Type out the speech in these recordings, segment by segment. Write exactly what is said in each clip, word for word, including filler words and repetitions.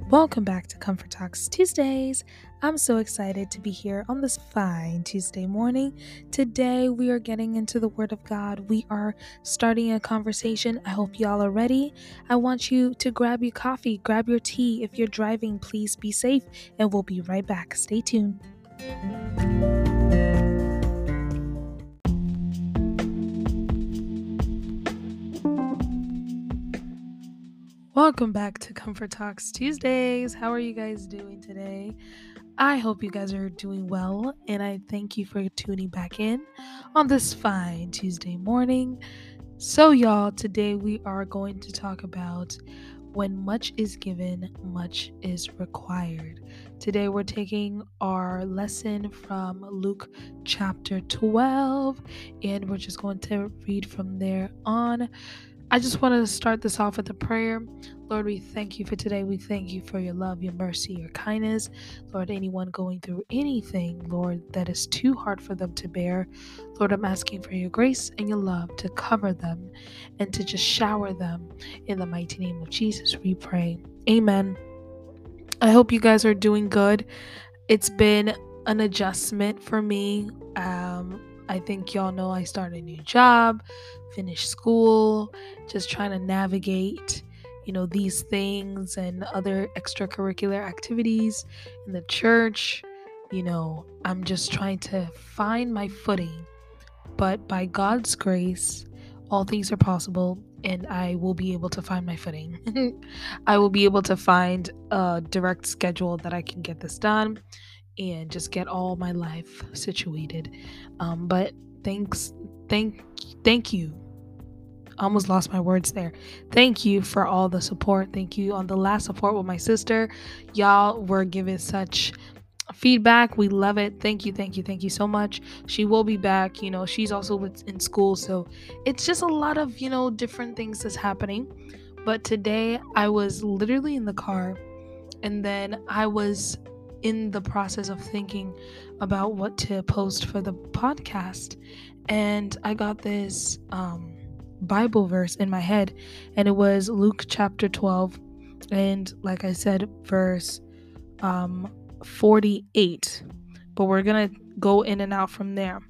Welcome back to Comfort Talks Tuesdays. I'm so excited to be here on this fine Tuesday morning. Today we are getting into the Word of God. We are starting a conversation. I hope y'all are ready. I want you to grab your coffee, grab your tea. If you're driving, please be safe, and we'll be right back. Stay tuned. Welcome back to Comfort Talks Tuesdays. How are you guys doing today? I hope you guys are doing well, and I thank you for tuning back in on this fine Tuesday morning. So, y'all, today we are going to talk about when much is given, much is required. Today we're taking our lesson from Luke chapter twelve, and we're just going to read from there on. I just want to start this off with a prayer. Lord, we thank you for today. We thank you for your love, your mercy, your kindness. Lord, anyone going through anything, Lord, that is too hard for them to bear, Lord, I'm asking for your grace and your love to cover them and to just shower them. In the mighty name of Jesus, we pray. Amen. I hope you guys are doing good. It's been an adjustment for me. Um, I think y'all know I started a new job, finished school, just trying to navigate, you know, these things and other extracurricular activities in the church. You know, I'm just trying to find my footing. But by God's grace, all things are possible, and I will be able to find my footing. I will be able to find a direct schedule that I can get this done and just get all my life situated. Um, but thanks, thank, thank you. I almost lost my words there. Thank you for all the support. Thank you on the last support with my sister. Y'all were giving such feedback. We love it. Thank you, thank you, thank you so much. She will be back. You know, she's also with, in school, so it's just a lot of, you know, different things that's happening. But today I was literally in the car, and then I was in the process of thinking about what to post for the podcast, and I got this um Bible verse in my head, and it was Luke chapter twelve, and like I said, verse um forty-eight, but we're gonna go in and out from there.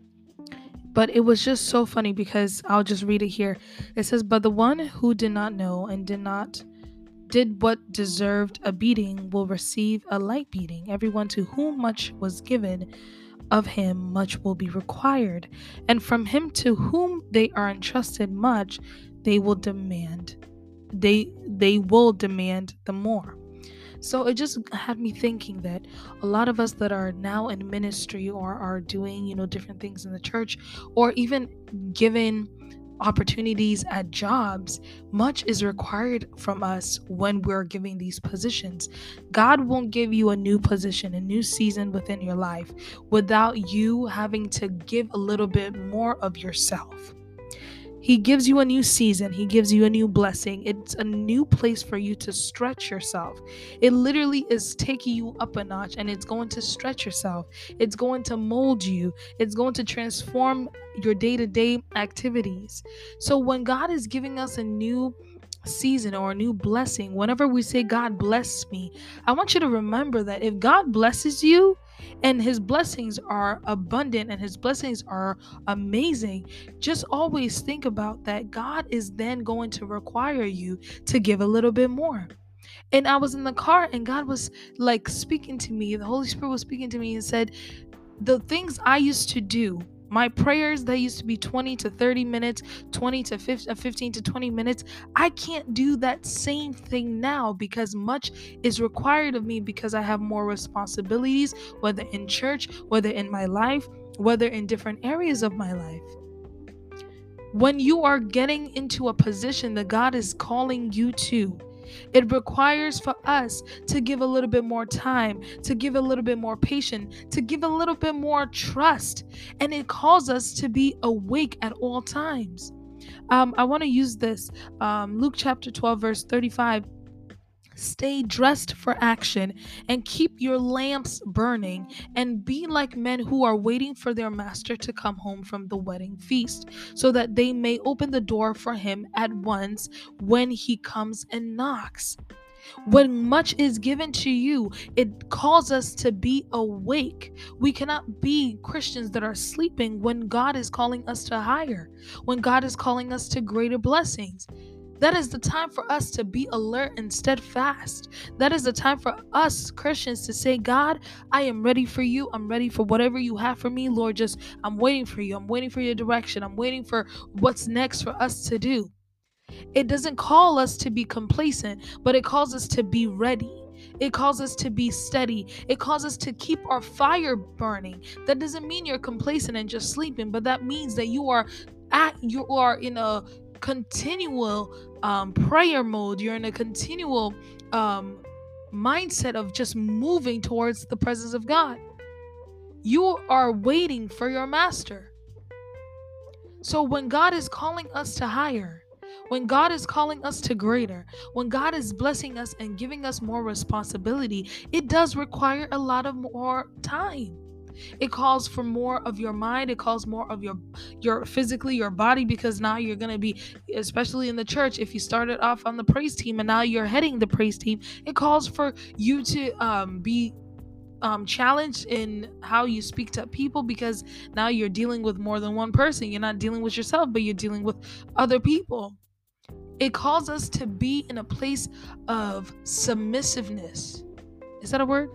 But it was just so funny because I'll just read it here. It says, "But the one who did not know and did not did what deserved a beating will receive a light beating. Everyone to whom much was given, of him much will be required. And from him to whom they are entrusted much, they will demand. They they will demand the more." So it just had me thinking that a lot of us that are now in ministry or are doing, you know, different things in the church, or even given opportunities at jobs, much is required from us when we're giving these positions. God won't give you a new position, a new season within your life without you having to give a little bit more of yourself. He gives you a new season. He gives you a new blessing. It's a new place for you to stretch yourself. It literally is taking you up a notch, and it's going to stretch yourself. It's going to mold you. It's going to transform your day-to-day activities. So when God is giving us a new season or a new blessing, whenever we say, "God bless me," I want you to remember that if God blesses you and his blessings are abundant and his blessings are amazing, just always think about that God is then going to require you to give a little bit more. And I was in the car, and God was like speaking to me. The Holy Spirit was speaking to me and said, the things I used to do, my prayers that used to be twenty to thirty minutes, twenty to fifteen to twenty minutes, I can't do that same thing now because much is required of me because I have more responsibilities, whether in church, whether in my life, whether in different areas of my life. When you are getting into a position that God is calling you to, it requires for us to give a little bit more time, to give a little bit more patience, to give a little bit more trust. And it calls us to be awake at all times. Um, I want to use this. Um, Luke chapter twelve, verse thirty-five. Stay dressed for action and keep your lamps burning, and be like men who are waiting for their master to come home from the wedding feast, so that they may open the door for him at once when he comes and knocks. When much is given to you, it calls us to be awake. We cannot be Christians that are sleeping when God is calling us to higher, when God is calling us to greater blessings. That is the time for us to be alert and steadfast. That is the time for us Christians to say, God, I am ready for you. I'm ready for whatever you have for me. Lord, just I'm waiting for you. I'm waiting for your direction. I'm waiting for what's next for us to do. It doesn't call us to be complacent, but it calls us to be ready. It calls us to be steady. It calls us to keep our fire burning. That doesn't mean you're complacent and just sleeping, but that means that you are at you are in a continual um, prayer mode. You're in a continual um, mindset of just moving towards the presence of God. You are waiting for your master. So when God is calling us to higher, when God is calling us to greater, when God is blessing us and giving us more responsibility, it does require a lot of more time. It calls for more of your mind. It calls more of your your physically, your body, because now you're going to be, especially in the church, if you started off on the praise team and now you're heading the praise team, it calls for you to um, be um, challenged in how you speak to people, because now you're dealing with more than one person. You're not dealing with yourself, but you're dealing with other people. It calls us to be in a place of submissiveness. Is that a word?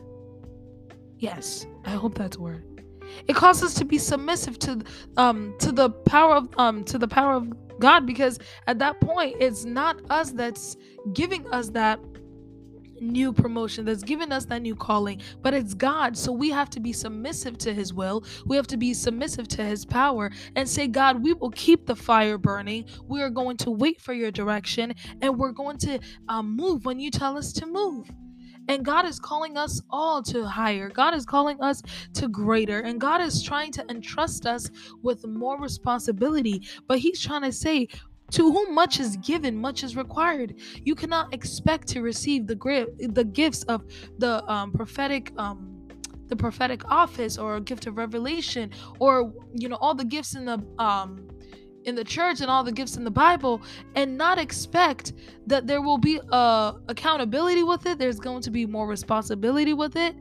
Yes, I hope that's a word. It calls us to be submissive to um to the power of um to the power of God, because at that point it's not us that's giving us that new promotion, that's giving us that new calling, but it's God. So we have to be submissive to his will. We have to be submissive to his power and say, God, we will keep the fire burning. We are going to wait for your direction, and we're going to um, move when you tell us to move. And God is calling us all to higher. God is calling us to greater. And God is trying to entrust us with more responsibility. But he's trying to say, to whom much is given, much is required. You cannot expect to receive the gra- the gifts of the um, prophetic um, the prophetic office, or a gift of revelation, or you know all the gifts in the um, in the church and all the gifts in the Bible, and not expect that there will be uh, accountability with it. There's going to be more responsibility with it.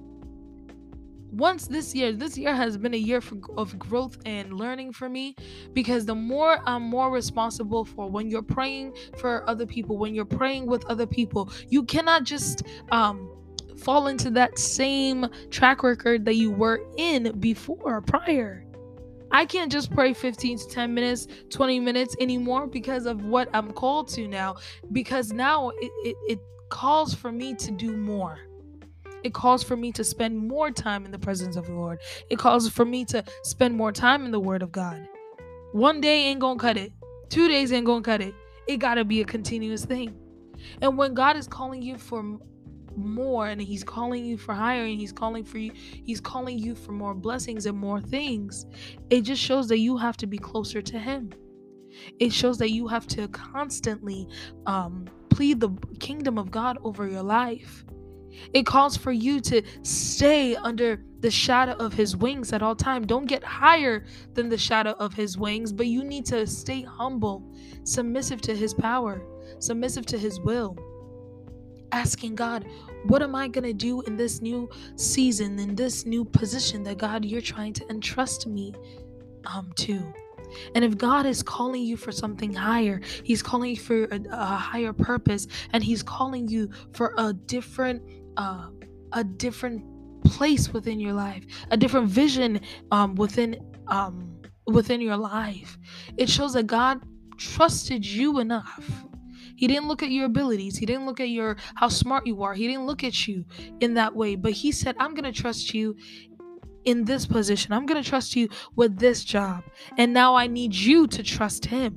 Once this year, this year has been a year for, of growth and learning for me, because the more I'm more responsible for when you're praying for other people, when you're praying with other people, you cannot just um, fall into that same track record that you were in before, prior. I can't just pray fifteen to ten minutes, twenty minutes anymore because of what I'm called to now, because now it, it, it calls for me to do more. It calls for me to spend more time in the presence of the Lord. It calls for me to spend more time in the Word of God. One day ain't gonna cut it. Two days ain't gonna cut it. It gotta be a continuous thing. And when God is calling you for more, and he's calling you for higher, and he's calling for you he's calling you for more blessings and more things, it just shows that you have to be closer to him. It shows that you have to constantly um plead the kingdom of God over your life. It calls for you to stay under the shadow of his wings at all time. Don't get higher than the shadow of his wings, but you need to stay humble, submissive to his power, submissive to his will. Asking God, what am I going to do in this new season, in this new position that God, you're trying to entrust me um, to? And if God is calling you for something higher, he's calling you for a, a higher purpose, and he's calling you for a different, uh, a different place within your life, a different vision um, within um, within your life. It shows that God trusted you enough. He didn't look at your abilities. He didn't look at your how smart you are. He didn't look at you in that way. But he said, I'm going to trust you in this position. I'm going to trust you with this job. And now I need you to trust him.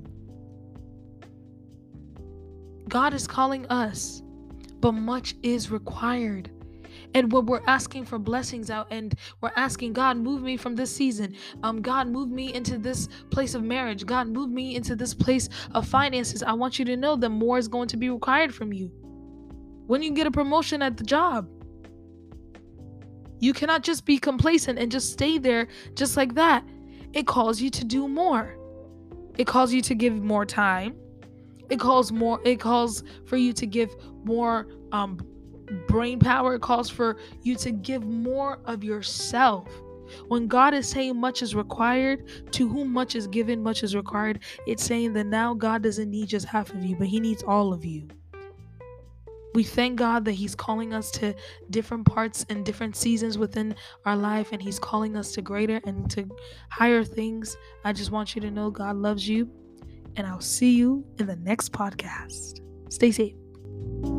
God is calling us, but much is required. And when we're asking for blessings out, and we're asking God, move me from this season. Um, God, move me into this place of marriage. God, move me into this place of finances. I want you to know that more is going to be required from you. When you get a promotion at the job, you cannot just be complacent and just stay there just like that. It calls you to do more. It calls you to give more time. It calls more, it calls for you to give more um brain power. It calls for you to give more of yourself. When God is saying much is required, to whom much is given, much is required, it's saying that now God doesn't need just half of you, but He needs all of you. We thank God that He's calling us to different parts and different seasons within our life, and He's calling us to greater and to higher things. I just want you to know God loves you, and I'll see you in the next podcast. Stay safe.